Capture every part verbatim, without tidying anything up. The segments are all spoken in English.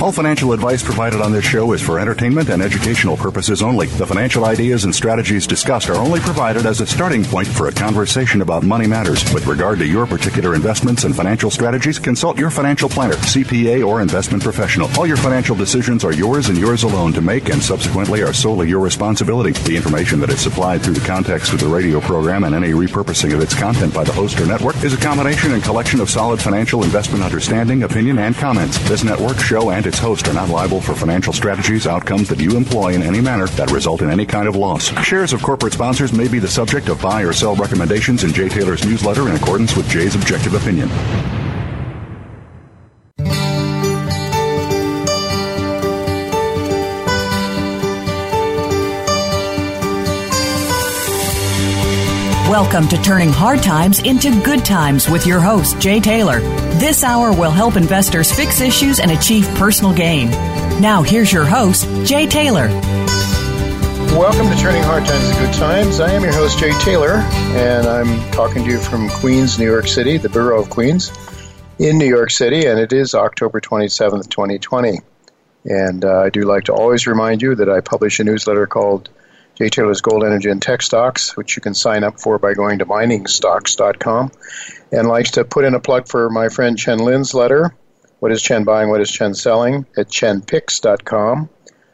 All financial advice provided on this show is for entertainment and educational purposes only. The financial ideas and strategies discussed are only provided as a starting point for a conversation about money matters. With regard to your particular investments and financial strategies, consult your financial planner, C P A, or investment professional. All your financial decisions are yours and yours alone to make, and subsequently are solely your responsibility. The information that is supplied through the context of the radio program and any repurposing of its content by the host or network is a combination and collection of solid financial investment understanding, opinion, and comments. This network, show, and its host are not liable for financial strategies, outcomes that you employ in any manner that result in any kind of loss. Shares of corporate sponsors may be the subject of buy or sell recommendations in Jay Taylor's newsletter in accordance with Jay's objective opinion. Welcome to Turning Hard Times into Good Times with your host, Jay Taylor. This hour will help investors fix issues and achieve personal gain. Now, here's your host, Jay Taylor. Welcome to Turning Hard Times into Good Times. I am your host, Jay Taylor, and I'm talking to you from Queens, New York City, the borough of Queens, in New York City, and it is October twenty-seventh, twenty twenty. And uh, I do like to always remind you that I publish a newsletter called Jay Taylor's Gold, Energy, and Tech Stocks, which you can sign up for by going to mining stocks dot com. And likes to put in a plug for my friend Chen Lin's letter, What is Chen Buying, What is Chen Selling, at chen picks dot com,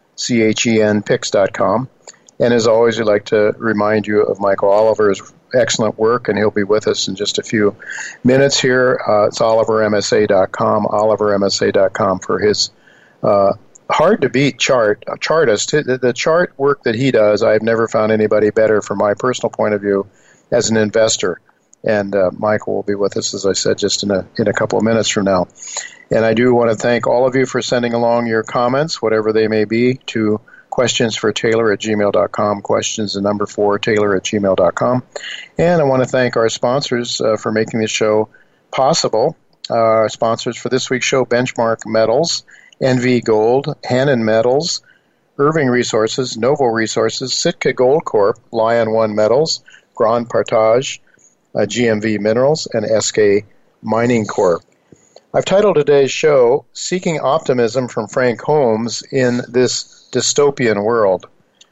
C H E N picks dot com. And as always, we'd like to remind you of Michael Oliver's excellent work, and he'll be with us in just a few minutes here. Uh, it's oliver m s a dot com, oliver m s a dot com for his uh hard-to-beat chart, a chartist. The, the chart work that he does, I've never found anybody better from my personal point of view as an investor. And uh, Michael will be with us, as I said, just in a in a couple of minutes from now. And I do want to thank all of you for sending along your comments, whatever they may be, to questions for Taylor at gmail dot com, questions the number four, Taylor at gmail dot com. And I want to thank our sponsors uh, for making this show possible. Uh, our sponsors for this week's show, Benchmark Metals, N V Gold, Hannon Metals, Irving Resources, Novo Resources, Sitka Gold Corp, Lion One Metals, Grand Partage, uh, G M V Minerals, and S K Mining Corp. I've titled today's show, Seeking Optimism from Frank Holmes in This Dystopian World.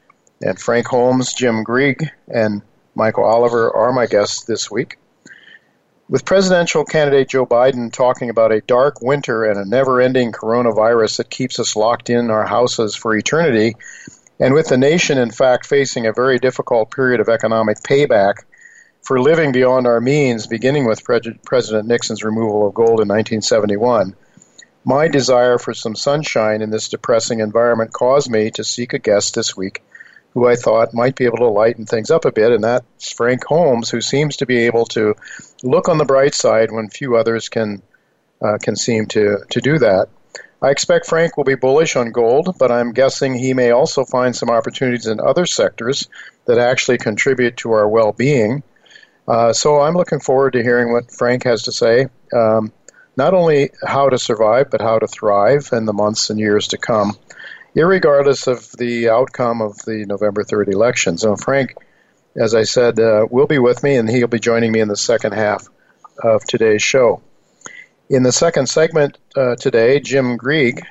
And Frank Holmes, Jim Grieg, and Michael Oliver are my guests this week. With presidential candidate Joe Biden talking about a dark winter and a never-ending coronavirus that keeps us locked in our houses for eternity, and with the nation, in fact, facing a very difficult period of economic payback for living beyond our means, beginning with Pre- President Nixon's removal of gold in nineteen seventy-one, my desire for some sunshine in this depressing environment caused me to seek a guest this week who I thought might be able to lighten things up a bit, and that's Frank Holmes, who seems to be able to look on the bright side when few others can uh, can seem to, to do that. I expect Frank will be bullish on gold, but I'm guessing he may also find some opportunities in other sectors that actually contribute to our well-being. Uh, so I'm looking forward to hearing what Frank has to say, um, not only how to survive, but how to thrive in the months and years to come, irregardless of the outcome of the November third election. So Frank, as I said, uh, will be with me, and he'll be joining me in the second half of today's show. In the second segment uh, today, Jim Grieg,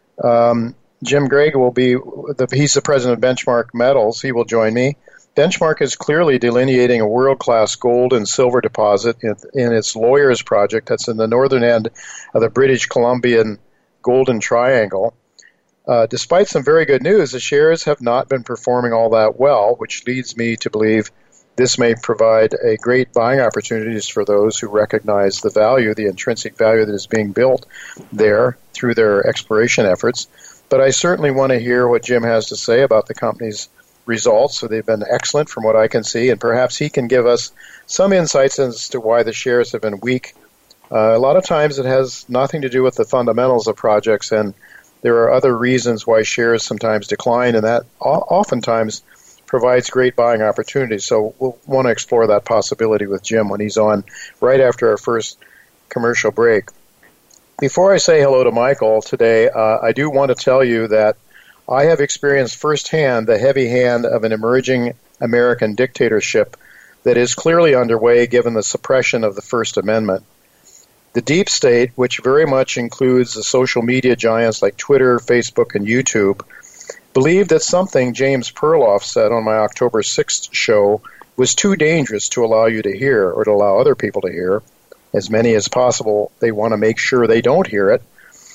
um, Jim Grieg will be, the, he's the president of Benchmark Metals. He will join me. Benchmark is clearly delineating a world-class gold and silver deposit in, in its Lawyers project that's in the northern end of the British Columbian Golden Triangle. Uh, despite some very good news, the shares have not been performing all that well, which leads me to believe this may provide a great buying opportunities for those who recognize the value, the intrinsic value that is being built there through their exploration efforts. But I certainly want to hear what Jim has to say about the company's results. So they've been excellent from what I can see, and perhaps he can give us some insights as to why the shares have been weak. Uh, a lot of times it has nothing to do with the fundamentals of projects, and there are other reasons why shares sometimes decline, and that oftentimes provides great buying opportunities. So we'll want to explore that possibility with Jim when he's on right after our first commercial break. Before I say hello to Michael today, uh, I do want to tell you that I have experienced firsthand the heavy hand of an emerging American dictatorship that is clearly underway given the suppression of the First Amendment. The deep state, which very much includes the social media giants like Twitter, Facebook, and YouTube, believed that something James Perloff said on my October sixth show was too dangerous to allow you to hear or to allow other people to hear. As many as possible, they want to make sure they don't hear it.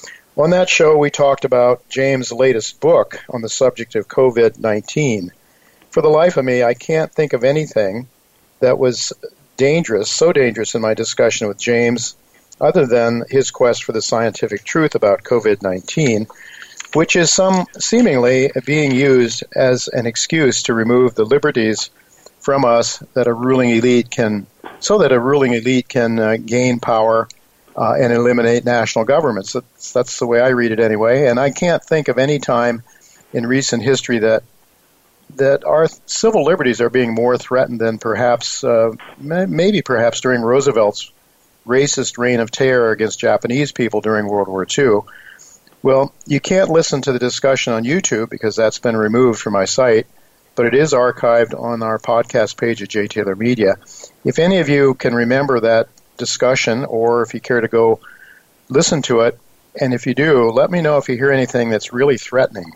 On that show, we talked about James' latest book on the subject of covid nineteen. For the life of me, I can't think of anything that was dangerous, so dangerous in my discussion with James, other than his quest for the scientific truth about covid nineteen, which is some seemingly being used as an excuse to remove the liberties from us that a ruling elite can, so that a ruling elite can uh, gain power uh, and eliminate national governments. That's, that's the way I read it anyway. And I can't think of any time in recent history that that our civil liberties are being more threatened than perhaps, uh, maybe perhaps during Roosevelt's racist reign of terror against Japanese people during World War Two. Well, you can't listen to the discussion on YouTube because that's been removed from my site, but it is archived on our podcast page at J. Taylor Media. If any of you can remember that discussion, or if you care to go listen to it, and if you do, let me know if you hear anything that's really threatening.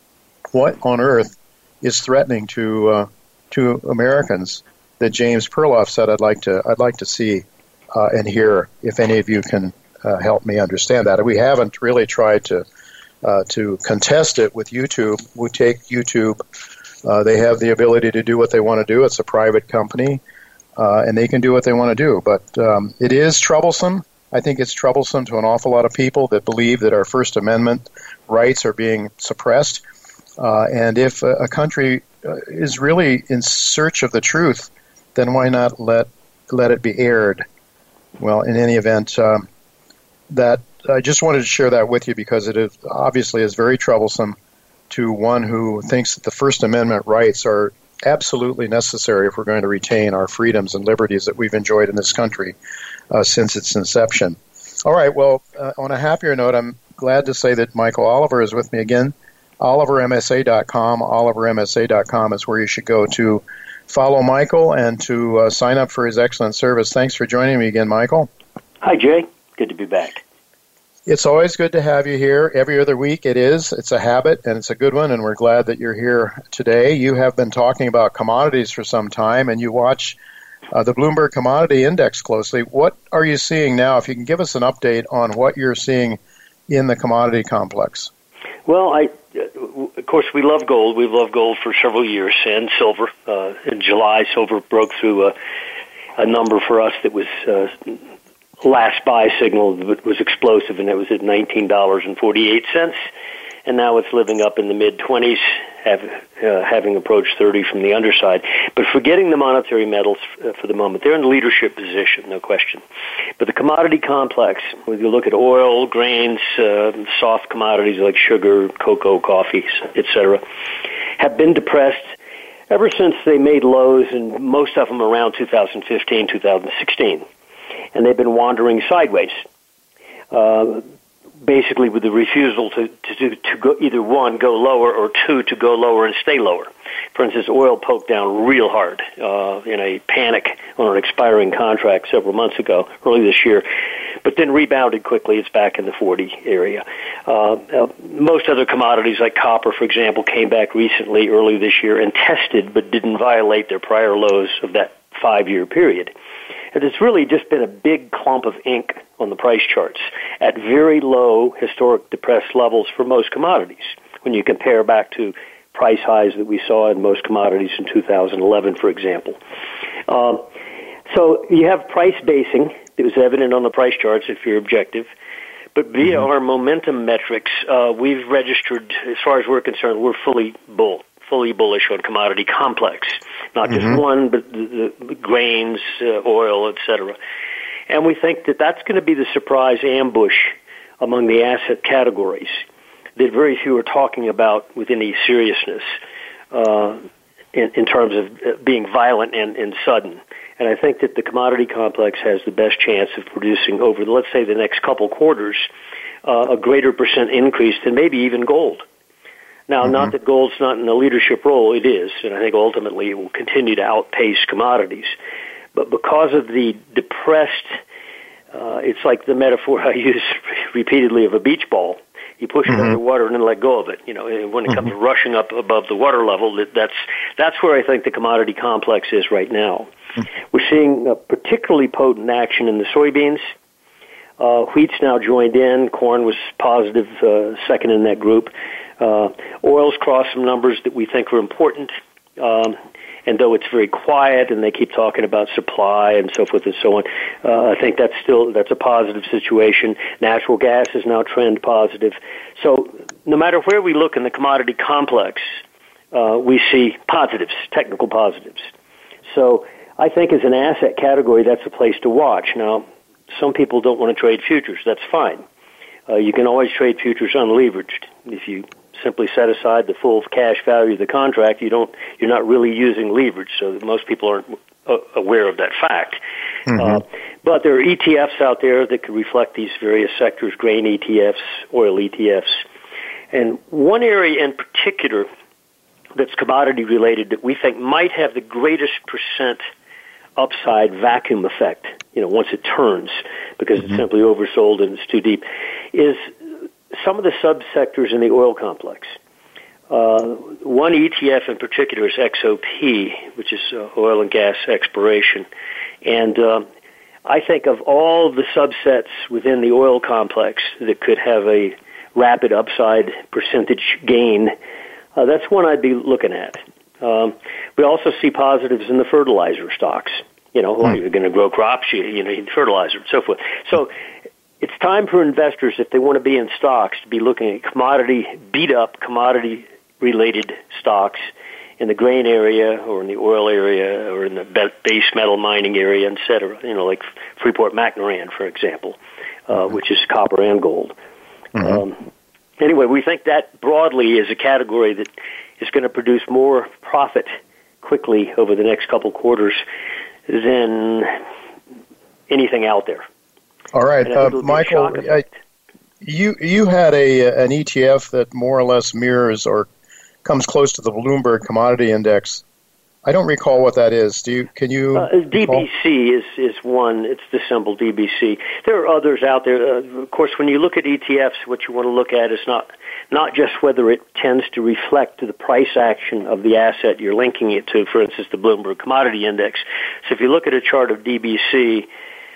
What on earth is threatening to uh, to Americans that James Perloff said I'd like to I'd like to see uh, and hear, if any of you can uh, help me understand that. We haven't really tried to uh, to contest it with YouTube. We take YouTube. Uh, they have the ability to do what they want to do. It's a private company, uh, and they can do what they want to do. But um, it is troublesome. I think it's troublesome to an awful lot of people that believe that our First Amendment rights are being suppressed. Uh, and if a, a country uh, is really in search of the truth, then why not let let it be aired? Well, in any event, um, that I just wanted to share that with you because it is, obviously is very troublesome to one who thinks that the First Amendment rights are absolutely necessary if we're going to retain our freedoms and liberties that we've enjoyed in this country uh, since its inception. All right, well, uh, on a happier note, I'm glad to say that Michael Oliver is with me again. Oliver M S A dot com. Oliver M S A dot com is where you should go to follow Michael and to uh, sign up for his excellent service. Thanks for joining me again, Michael. Hi, Jay. Good to be back. It's always good to have you here. Every other week it is. It's a habit, and it's a good one, and we're glad that you're here today. You have been talking about commodities for some time, and you watch uh, the Bloomberg Commodity Index closely. What are you seeing now? If you can give us an update on what you're seeing in the commodity complex. Well, I, of course, we love gold. We've loved gold for several years, and silver. Uh, in July, silver broke through a, a number for us that was uh, last buy signal that was explosive, and it was at nineteen dollars and forty-eight cents. And now it's living up in the mid-twenties, have, uh, having approached thirty from the underside. But forgetting the monetary metals uh, for the moment, they're in leadership position, no question. But the commodity complex, when you look at oil, grains, uh, soft commodities like sugar, cocoa, coffee, et cetera, have been depressed ever since they made lows, and most of them around two thousand fifteen, two thousand sixteen. And they've been wandering sideways. Uh, basically with the refusal to, to, to go either one, go lower, or two, to go lower and stay lower. For instance, oil poked down real hard uh, in a panic on an expiring contract several months ago, early this year, but then rebounded quickly. It's back in the forty area. Uh, uh, most other commodities like copper, for example, came back recently, early this year, and tested but didn't violate their prior lows of that five-year period. And it's really just been a big clump of ink on the price charts at very low, historic depressed levels for most commodities when you compare back to price highs that we saw in most commodities in two thousand eleven, for example. Um, so you have price basing that was evident on the price charts if you're objective. But via mm-hmm. our momentum metrics, uh, we've registered, as far as we're concerned, we're fully bull. fully bullish on commodity complex, not just mm-hmm. one, but the, the grains, uh, oil, et cetera. And we think that that's going to be the surprise ambush among the asset categories that very few are talking about with any seriousness uh, in, in terms of being violent and, and sudden. And I think that the commodity complex has the best chance of producing over, let's say, the next couple quarters, uh, a greater percent increase than maybe even gold. Now, mm-hmm. not that gold's not in a leadership role, it is, and I think ultimately it will continue to outpace commodities. But because of the depressed uh, it's like the metaphor I use repeatedly of a beach ball. You push mm-hmm. it underwater and then let go of it. You know, and when it mm-hmm. comes rushing up above the water level, that, that's that's where I think the commodity complex is right now. Mm-hmm. We're seeing a particularly potent action in the soybeans. Uh, wheat's now joined in. Corn was positive, uh, second in that group. Uh, oil's crossed some numbers that we think are important. Um, and though it's very quiet and they keep talking about supply and so forth and so on, uh, I think that's still, that's a positive situation. Natural gas is now trend positive. So no matter where we look in the commodity complex, uh, we see positives, technical positives. So I think as an asset category, that's a place to watch. Now, some people don't want to trade futures. That's fine. Uh, you can always trade futures unleveraged. If you simply set aside the full cash value of the contract, you don't, you're not really using leverage, so that most people aren't uh, aware of that fact. Mm-hmm. Uh, but there are E T Fs out there that could reflect these various sectors, grain E T Fs, oil E T Fs. And one area in particular that's commodity-related that we think might have the greatest percent upside vacuum effect, you know, once it turns, because mm-hmm. it's simply oversold and it's too deep, is some of the subsectors in the oil complex. Uh, one E T F in particular is X O P, which is uh, oil and gas exploration. And uh, I think of all the subsets within the oil complex that could have a rapid upside percentage gain, uh, that's one I'd be looking at. Um, we also see positives in the fertilizer stocks. You know, well, you're going to grow crops, you, you need fertilizer and so forth. So it's time for investors, if they want to be in stocks, to be looking at commodity, beat-up commodity-related stocks in the grain area or in the oil area or in the base metal mining area, et cetera. You know, like Freeport-McMoRan, for example, uh, which is copper and gold. Mm-hmm. Um, anyway, we think that broadly is a category that is going to produce more profit quickly over the next couple quarters than anything out there. All right, uh, Michael, I, you you had a an E T F that more or less mirrors or comes close to the Bloomberg Commodity Index. I don't recall what that is. Do you? Can you? Uh, D B C is is one. It's the symbol D B C. There are others out there. Uh, of course, when you look at E T Fs, what you want to look at is not not just whether it tends to reflect the price action of the asset you're linking it to. For instance, the Bloomberg Commodity Index. So if you look at a chart of D B C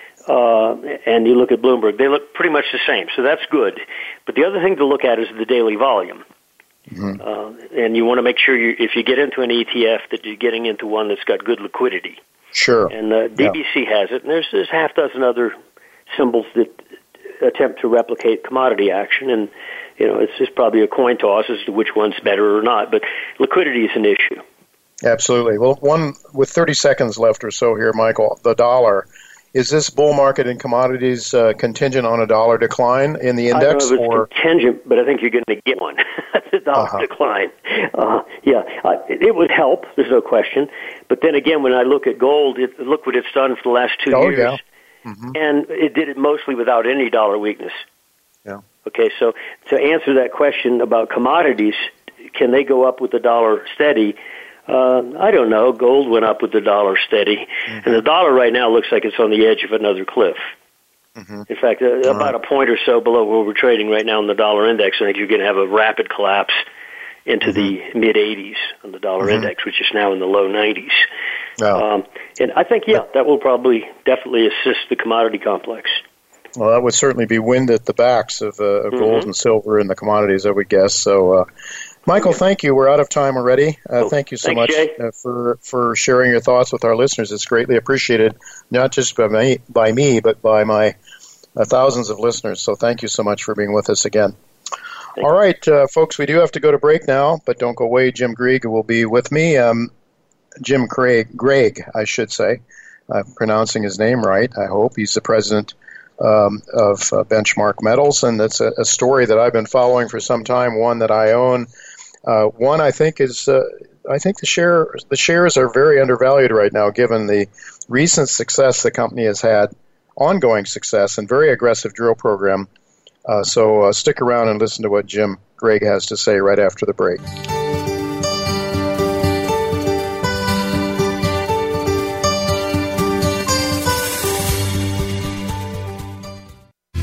uh, and you look at Bloomberg, they look pretty much the same. So that's good. But the other thing to look at is the daily volume. Mm-hmm. Uh, and you want to make sure you, if you get into an E T F, that you're getting into one that's got good liquidity. Sure. And uh, D B C yeah. has it, and there's there's half dozen other symbols that attempt to replicate commodity action, and you know it's just probably a coin toss as to which one's better or not. But liquidity is an issue. Absolutely. Well, one with thirty seconds left or so here, Michael, the dollar. Is this bull market in commodities uh, contingent on a dollar decline in the index? I don't know if it's contingent, but I think you're going to get one. The dollar uh-huh. decline. Uh, yeah, uh, it, it would help. There's no question. But then again, when I look at gold, it, look what it's done for the last two oh, years. Yeah. Mm-hmm. And it did it mostly without any dollar weakness. Yeah. Okay, so to answer that question about commodities, can they go up with the dollar steady? Uh, I don't know. Gold went up with the dollar steady, mm-hmm. and the dollar right now looks like it's on the edge of another cliff. Mm-hmm. In fact, uh, about right. a point or so below where we're trading right now in the dollar index, I think you're going to have a rapid collapse into mm-hmm. the mid eighties on the dollar mm-hmm. index, which is now in the low nineties. Oh. Um, and I think, yeah, that will probably definitely assist the commodity complex. Well, that would certainly be wind at the backs of, uh, of mm-hmm. gold and silver and the commodities, I would guess. So, uh, Michael, thank you. We're out of time already. Uh, thank you so Thanks, much uh, for for sharing your thoughts with our listeners. It's greatly appreciated, not just by me, by me but by my uh, thousands of listeners. So thank you so much for being with us again. Thank All right, uh, folks, we do have to go to break now, but don't go away. Jim Greig will be with me. Um, Jim Craig, Greig, I should say. I'm pronouncing his name right, I hope. He's the president um, of uh, Benchmark Metals, and that's a, a story that I've been following for some time, one that I own. Uh, one I think is uh, I think the share the shares are very undervalued right now, given the recent success the company has had, ongoing success, and very aggressive drill program. Uh, so uh, stick around and listen to what Jim Greig has to say right after the break.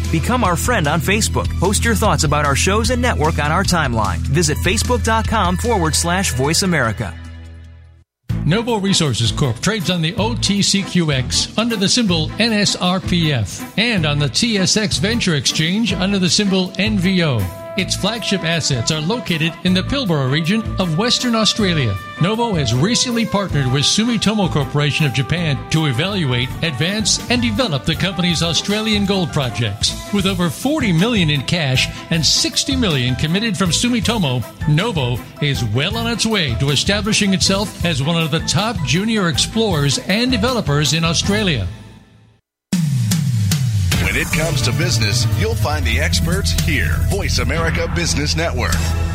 Become our friend on Facebook. Post your thoughts about our shows and network on our timeline. Visit facebook.com forward slash Voice America. Novo Resources Corp trades on the O T C Q X under the symbol N S R P F and on the T S X Venture Exchange under the symbol N V O. Its flagship assets are located in the Pilbara region of Western Australia. Novo has recently partnered with Sumitomo Corporation of Japan to evaluate, advance, and develop the company's Australian gold projects. With over forty million dollars in cash and sixty million dollars committed from Sumitomo, Novo is well on its way to establishing itself as one of the top junior explorers and developers in Australia. When it comes to business, you'll find the experts here. Voice America Business Network.